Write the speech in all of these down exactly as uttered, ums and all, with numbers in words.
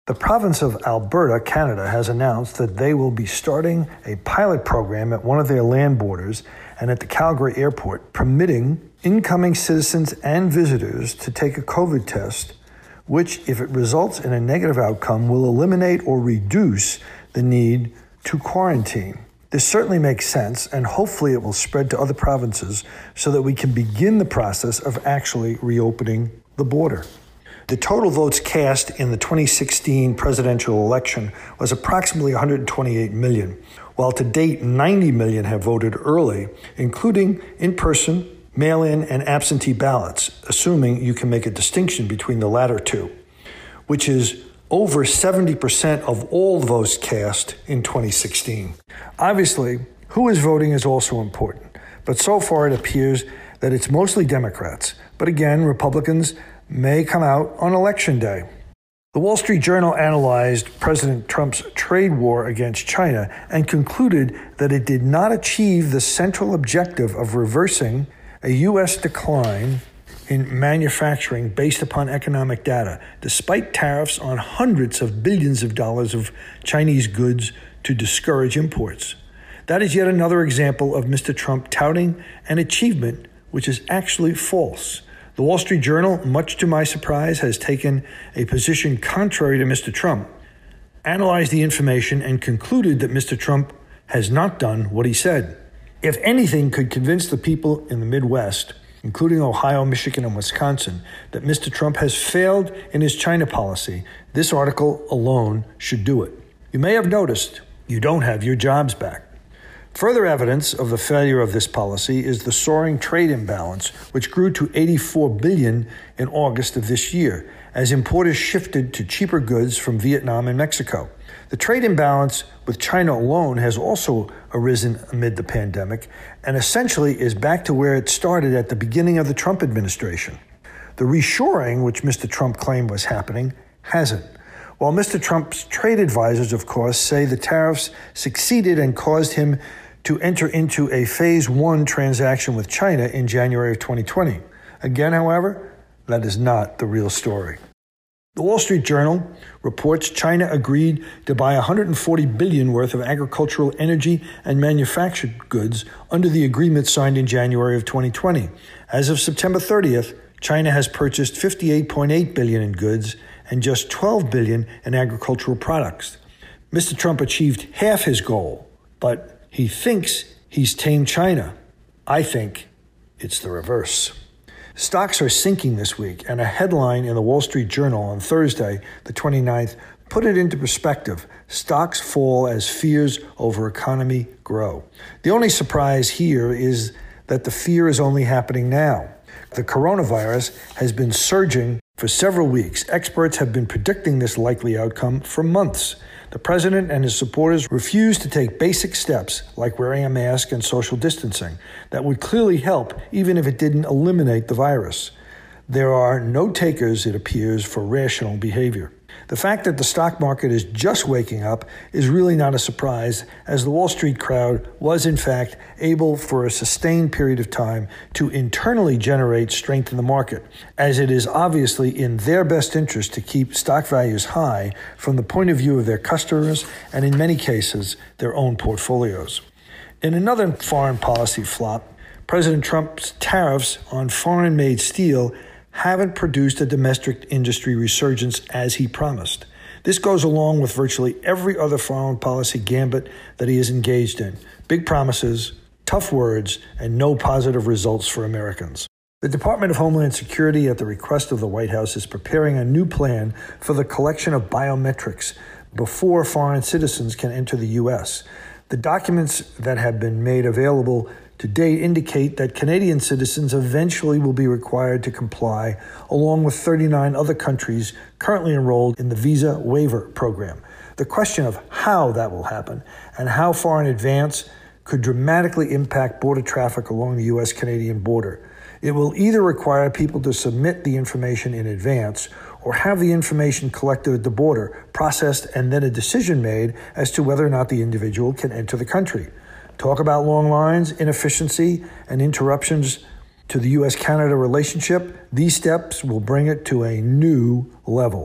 The province of Alberta, Canada, has announced that they will be starting a pilot program at one of their land borders and at the Calgary airport, permitting incoming citizens and visitors to take a COVID test, which, if it results in a negative outcome, will eliminate or reduce the need to quarantine. This certainly makes sense, and hopefully it will spread to other provinces so that we can begin the process of actually reopening the border. The total votes cast in the twenty sixteen presidential election was approximately one hundred twenty-eight million, while to date ninety million have voted early, including in-person, mail-in, and absentee ballots, assuming you can make a distinction between the latter two, which is over seventy percent of all votes cast in twenty sixteen. Obviously, who is voting is also important, but so far it appears that it's mostly Democrats. But again, Republicans may come out on Election Day. The Wall Street Journal analyzed President Trump's trade war against China and concluded that it did not achieve the central objective of reversing a U S decline in manufacturing based upon economic data, despite tariffs on hundreds of billions of dollars of Chinese goods to discourage imports. That is yet another example of Mister Trump touting an achievement which is actually false. The Wall Street Journal, much to my surprise, has taken a position contrary to Mister Trump, analyzed the information, and concluded that Mister Trump has not done what he said. If anything could convince the people in the Midwest, including Ohio, Michigan, and Wisconsin, that Mister Trump has failed in his China policy, this article alone should do it. You may have noticed you don't have your jobs back. Further evidence of the failure of this policy is the soaring trade imbalance, which grew to eighty-four billion dollars in August of this year, as importers shifted to cheaper goods from Vietnam and Mexico. The trade imbalance with China alone has also arisen amid the pandemic and essentially is back to where it started at the beginning of the Trump administration. The reshoring, which Mister Trump claimed was happening, hasn't. While Mister Trump's trade advisors, of course, say the tariffs succeeded and caused him to enter into a phase one transaction with China in January of twenty twenty. Again, however, that is not the real story. The Wall Street Journal reports China agreed to buy one hundred forty billion dollars worth of agricultural, energy, and manufactured goods under the agreement signed in January of twenty twenty. As of September thirtieth, China has purchased fifty-eight point eight billion dollars in goods and just twelve billion dollars in agricultural products. Mister Trump achieved half his goal, but he thinks he's tamed China. I think it's the reverse. Stocks are sinking this week, and a headline in the Wall Street Journal on Thursday, the twenty-ninth, put it into perspective. Stocks fall as fears over economy grow. The only surprise here is that the fear is only happening now. The coronavirus has been surging for several weeks. Experts have been predicting this likely outcome for months. The president and his supporters refuse to take basic steps like wearing a mask and social distancing that would clearly help even if it didn't eliminate the virus. There are no takers, it appears, for rational behavior. The fact that the stock market is just waking up is really not a surprise, as the Wall Street crowd was, in fact, able for a sustained period of time to internally generate strength in the market, as it is obviously in their best interest to keep stock values high from the point of view of their customers and, in many cases, their own portfolios. In another foreign policy flop, President Trump's tariffs on foreign-made steel haven't produced a domestic industry resurgence as he promised. This goes along with virtually every other foreign policy gambit that he is engaged in. Big promises, tough words, and no positive results for Americans. The Department of Homeland Security, at the request of the White House, is preparing a new plan for the collection of biometrics before foreign citizens can enter the U S. The documents that have been made available to date indicate that Canadian citizens eventually will be required to comply, along with thirty-nine other countries currently enrolled in the visa waiver program. The question of how that will happen and how far in advance could dramatically impact border traffic along the U S-Canadian border. It will either require people to submit the information in advance or have the information collected at the border, processed, and then a decision made as to whether or not the individual can enter the country. Talk about long lines, inefficiency, and interruptions to the U S Canada relationship. These steps will bring it to a new level.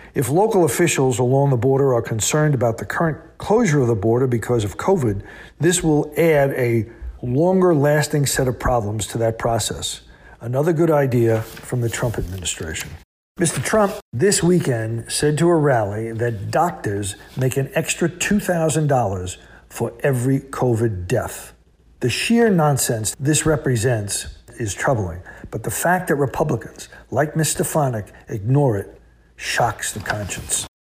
If local officials along the border are concerned about the current closure of the border because of COVID, this will add a longer-lasting set of problems to that process. Another good idea from the Trump administration. Mister Trump this weekend said to a rally that doctors make an extra two thousand dollars for every COVID death. The sheer nonsense this represents is troubling, but the fact that Republicans, like Miz Stefanik, ignore it shocks the conscience.